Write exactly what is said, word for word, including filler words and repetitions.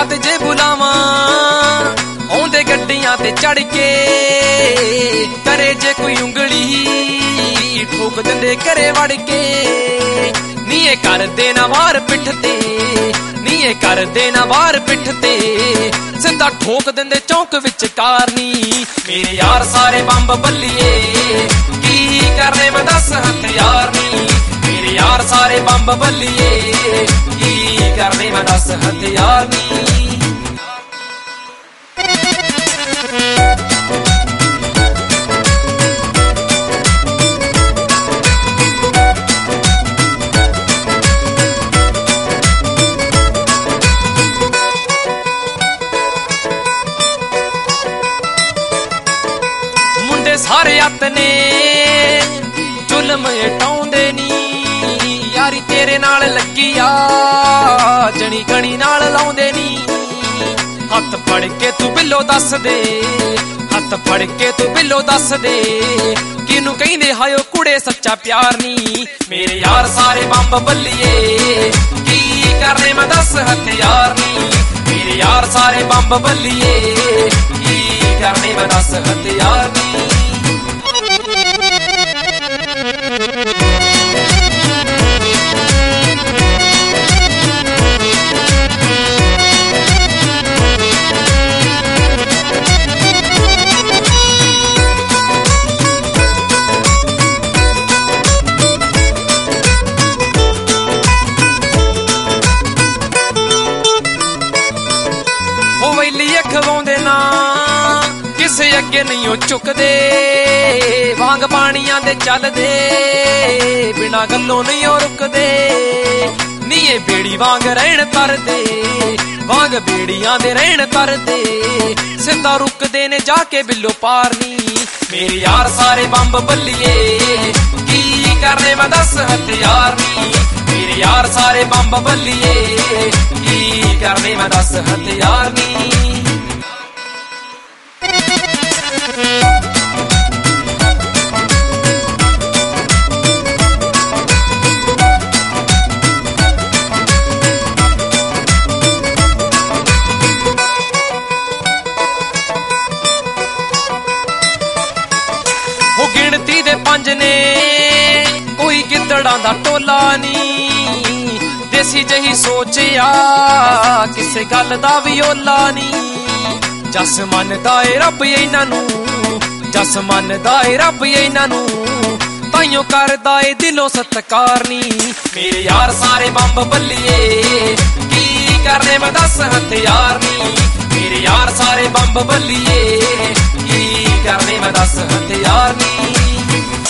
ਤੇ ਜੇ ਬੁਲਾਵਾਂ ਆਉਂਦੇ ਗੱਡੀਆਂ ਤੇ ਚੜ ਕੇ ਕਰੇ ਜੇ ਕੋਈ ਉਂਗਲੀ ਠੋਕ ਦਿੰਦੇ ਘਰੇ ਵੜ ਕੇ ਨੀ ਇਹ ਕਰਦੇ ਨਾ ਵਾਰ ਪਿੱਠ ਤੇ ਨੀ ਇਹ ਕਰਦੇ ਨਾ ਵਾਰ ਪਿੱਠ ਤੇ ਸਿੱਧਾ ਠੋਕ ਦਿੰਦੇ ਚੌਂਕ ਵਿੱਚ ਕਾਰਨੀ ਮੇਰੇ ਯਾਰ ਸਾਰੇ ਬੰਬ ਬੱਲੀਏ ਕੀ ਕਰਨੇ ਮੈਂ ਦੱਸ ਹਥਿਆਰ ਨੀ ਮੇਰੇ ਯਾਰ ਸਾਰੇ ਬੰਬ ਬੱਲੀਏ ਕੀ ਕਰਨੇ ਮੈਂ ਦੱਸ ਹਥਿਆਰ ਨੀ ਸਾਰੇ ਅੱਤ ਨੇ ਜ਼ੁਲਮ ਹਟਾਉਂਦੇ ਨੀ ਯਾਰੀ ਤੇਰੇ ਨਾਲ ਲੱਗੀ ਆ ਜਣੀ ਗਣੀ ਨਾਲ ਲਾਉਂਦੇ ਨੀ ਹੱਥ ਫੜ ਕੇ ਤੂੰ ਬਿੱਲੋ ਦੱਸ ਦੇ ਹੱਥ ਫੜ ਕੇ ਤੂੰ ਬਿੱਲੋ ਦੱਸ ਦੇ ਕਿਹਨੂੰ ਕਹਿੰਦੇ ਹਾਇਓ ਕੁੜੇ ਸੱਚਾ ਪਿਆਰ ਨੀ ਮੇਰੇ ਯਾਰ ਸਾਰੇ ਬੰਬ ਬੱਲੀਏ ਕੀ ਕਰਨੇ ਮੈਂ ਦੱਸ ਹਥਿਆਰ ਨੀ ਮੇਰੇ ਯਾਰ ਸਾਰੇ ਬੰਬ ਬੱਲੀਏ ਕੀ ਕਰਨੇ ਮੈਂ ਦੱਸ ਹਥਿਆਰ ਨੀ ਖਵਾਉਂਦੇ ਨਾ ਕਿਸੇ ਅੱਗੇ ਨਹੀਂ ਉਹ ਝੁਕਦੇ ਵਾਂਗ ਪਾਣੀਆਂ ਦੇ ਚੱਲਦੇ ਬਿਨਾਂ ਗੱਲੋਂ ਨਹੀਂ ਉਹ ਰੁਕਦੇ ਨੀ ਇਹ ਬੇੜੀ ਵਾਂਗ ਰਹਿਣ ਤਰਦੇ ਵਾਂਗ ਬੇੜੀਆਂ ਦੇ ਰਹਿਣ ਤਰਦੇ ਸਿੱਧਾ ਰੁਕਦੇ ਨੇ ਜਾ ਕੇ ਬਿੱਲੋ ਪਾਰ ਨੀ ਮੇਰੇ ਯਾਰ ਸਾਰੇ ਬੰਬ ਬੱਲੀਏ ਕੀ ਕਰਨੇ ਮੈਂ ਦੱਸ ਹਥਿਆਰ ਨੀ ਮੇਰੇ ਯਾਰ ਸਾਰੇ ਬੰਬ ਬੱਲੀਏ ਕੀ ਕਰਨੇ ਮੈਂ ਦੱਸ ਹਥਿਆਰ ਨੀ ਉਹ ਗਿਣਤੀ ਦੇ ਪੰਜ ਨੇ ਕੋਈ ਗਿੱਦੜਾਂ ਦਾ ਟੋਲਾ ਨੀ ਦੇਸੀ ਜਹੀ ਸੋਚਿਆ ਕਿਸੇ ਗੱਲ ਦਾ ਵੀ ਓਲਾ ਨੀ ਜਸ ਮੰਨਦਾ ਏ ਰੱਬ ਇਹਨਾਂ ਨੂੰ ਜਸ ਮੰਨਦਾ ਏ ਰੱਬ ਇਹਨਾਂ ਨੂੰ ਤਾਈਓ ਕਰਦਾ ਏ ਦਿਲੋਂ ਸਤਿਕਾਰ ਨੀ ਮੇਰੇ ਯਾਰ ਸਾਰੇ ਬੰਬ ਬੱਲੀਏ ਕੀ ਕਰਨੇ ਮੈਂ ਦੱਸ ਹਥਿਆਰ ਨੀ ਮੇਰੇ ਯਾਰ ਸਾਰੇ ਬੰਬ ਬੱਲੀਏ ਕੀ ਕਰਨੇ ਮੈਂ ਦੱਸ ਹਥਿਆਰ ਨੀ